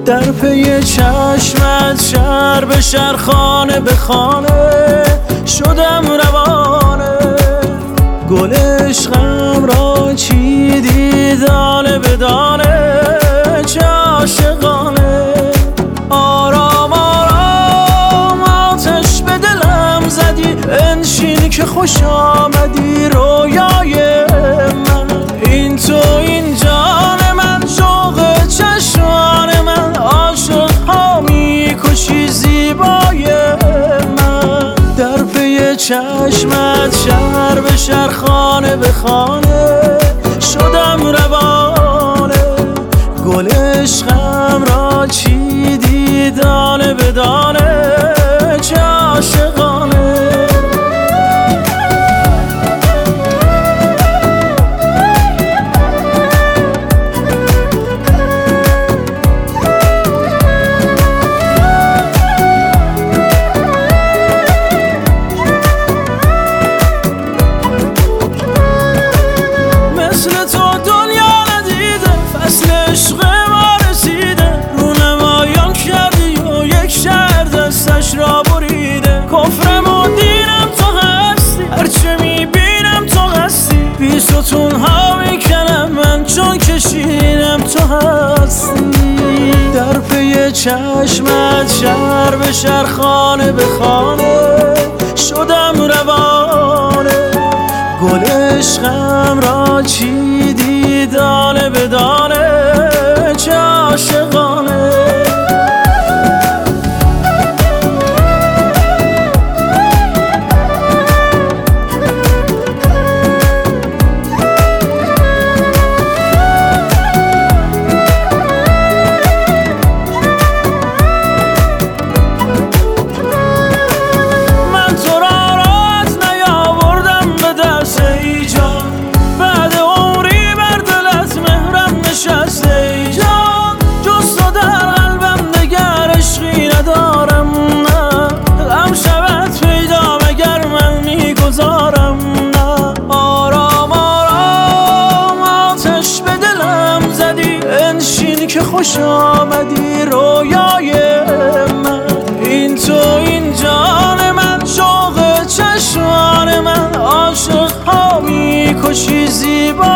در پی چشمت شهر به شهر خانه به خانه شدم روانه. گل عشقم را چیدی دانه به دانه، چه عاشقانه. آرام آرام آتش به دلم زدی، انشین که خوش آمدی رویای من. این تو این جان من، شوق چشمان من، عاشق ها میکشی زیبای من. در پی چشمت شهر به شهر خانه به خانه شدم روانه. گل عشقم را چیدی دانه به دانه، چه عاشقانه. را بریده کفرم و دینم تو هستی، هرچه میبینم تو هستی. بی ستون ها میکنم من چون کشیدم تو هستی. در پی چشمت شهر به شهر خانه به خانه شدم روانه. گل عشقم را چیدی دانه به دانه، چه عاشقانه. که خوش آمدی رویای من. این تو این جان من، شوق چشمان من، عاشق ها میکشی زیبا